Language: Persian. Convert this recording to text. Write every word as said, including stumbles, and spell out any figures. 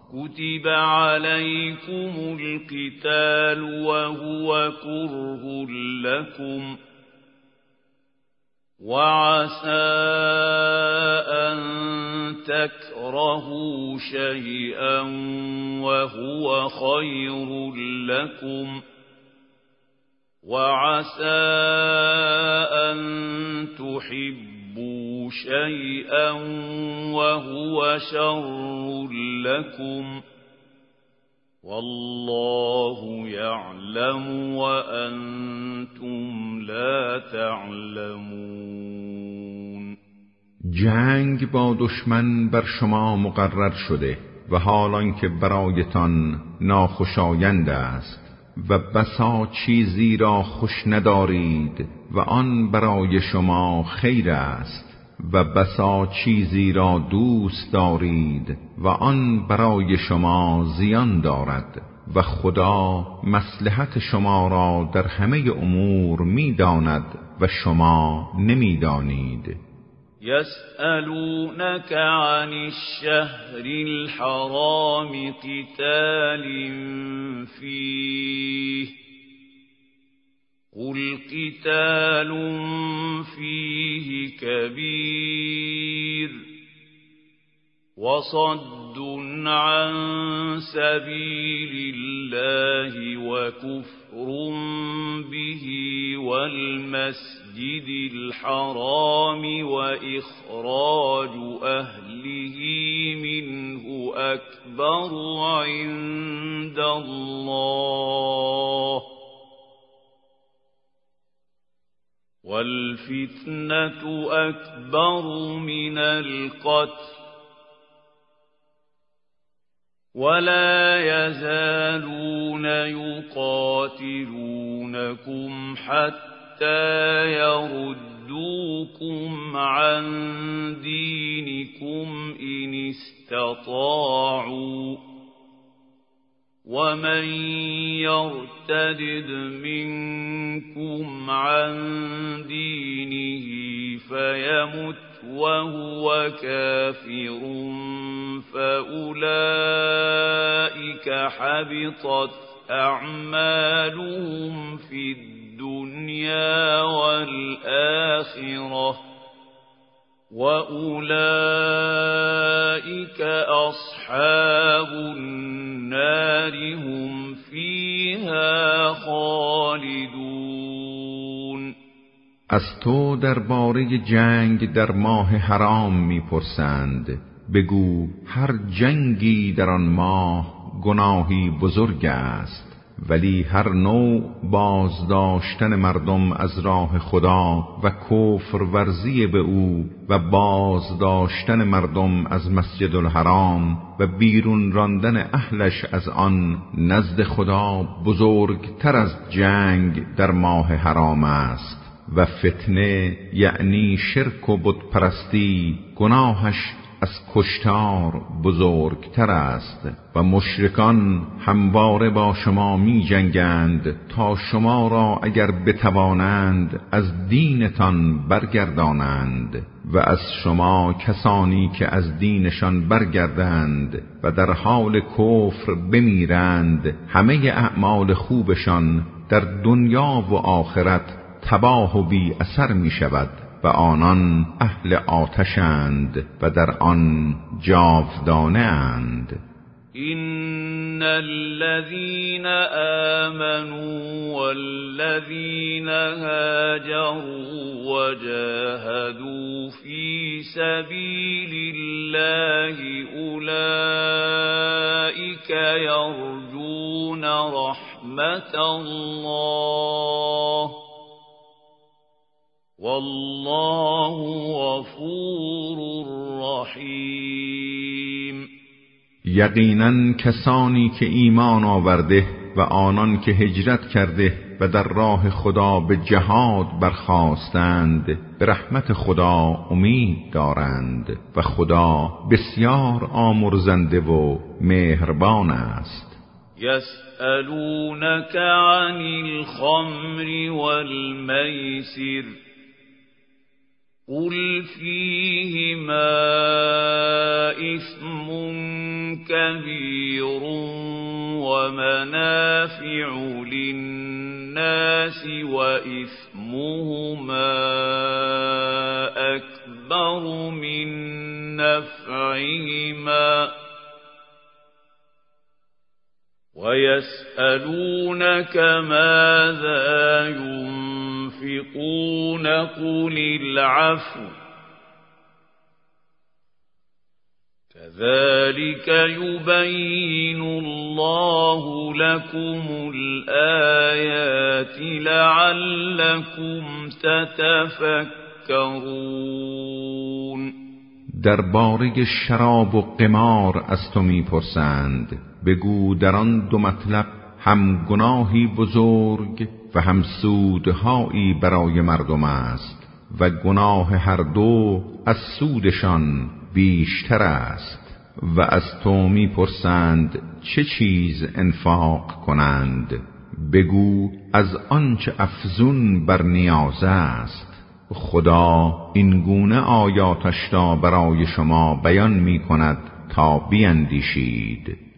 كتب عليكم القتال وهو كره لكم وعسى أن تكرهوا شيئا وهو خير لكم وعسى أن تحبوا شيئا وهو شر لكم والله يعلم وأنتم لا تعلمون. جنگ با دشمن بر شما مقرر شده و حالان که برایتان ناخوشایند است و بسا چیزی را خوش ندارید و آن برای شما خیر است و بسا چیزی را دوست دارید و آن برای شما زیان دارد و خدا مصلحت شما را در همه امور می داند و شما نمی دانید. يسألونك عن الشهر الحرام قتال فيه قل قتال فيه كبير وصد عن سبيل الله وكفر به والمسجد الحرام وإخراج أهله منه أكبر عند الله والفتنة أكبر من القتل ولا يزالون يقاتلونكم حتى يردوكم عن دينكم إن استطاعوا ومن يرتد منكم عن دينه فيمت وهو كافر فأولئك حبطت أعمالهم في الدنيا والآخرة وأولئك أصحاب النار هم فيها خالدون. از تو درباره جنگ در ماه حرام می‌پرسند. بگو هر جنگی در آن ماه گناهی بزرگ است، ولی هر نوع بازداشتن مردم از راه خدا و کفر ورزی به او و بازداشتن مردم از مسجد الحرام و بیرون راندن اهلش از آن نزد خدا بزرگتر از جنگ در ماه حرام است. و فتنه یعنی شرک و بت پرستی گناهش از کشتار بزرگتر است. و مشرکان همواره با شما می جنگند تا شما را اگر بتوانند از دینتان برگردانند و از شما کسانی که از دینشان برگردند و در حال کفر بمیرند همه اعمال خوبشان در دنیا و آخرت تباه و بی اثر می شود و آنان اهل آتشند و در آن جاودانه اند. إن الذين آمنوا والذين هاجروا وجاهدوا في سبيل الله أولئك يرجون رحمة الله والله غفور رحیم. یقیناً کسانی که ایمان آورده و آنان که هجرت کرده و در راه خدا به جهاد برخاستند به رحمت خدا امید دارند و خدا بسیار آمرزنده و مهربان است. یسألونک عن الخمر والمیسر قل فيهما إثم كبير ومنافع للناس وإثمهما أكبر من نفعهما ويسألونك ماذا ينفقون قل العفو كذلك يبين الله لكم الآيات لعلكم تتفکرون. درباره شراب و قمار از تو می‌پرسند، بگو در آن دو مطلب هم گناهی بزرگ و هم سودهایی برای مردم است و گناه هر دو از سودشان بیشتر است. و از تو می‌پرسند چه چیز انفاق کنند، بگو از آنچه افزون بر نیاز است. خدا این گونه آیاتش را برای شما بیان می کند تا بیندیشید.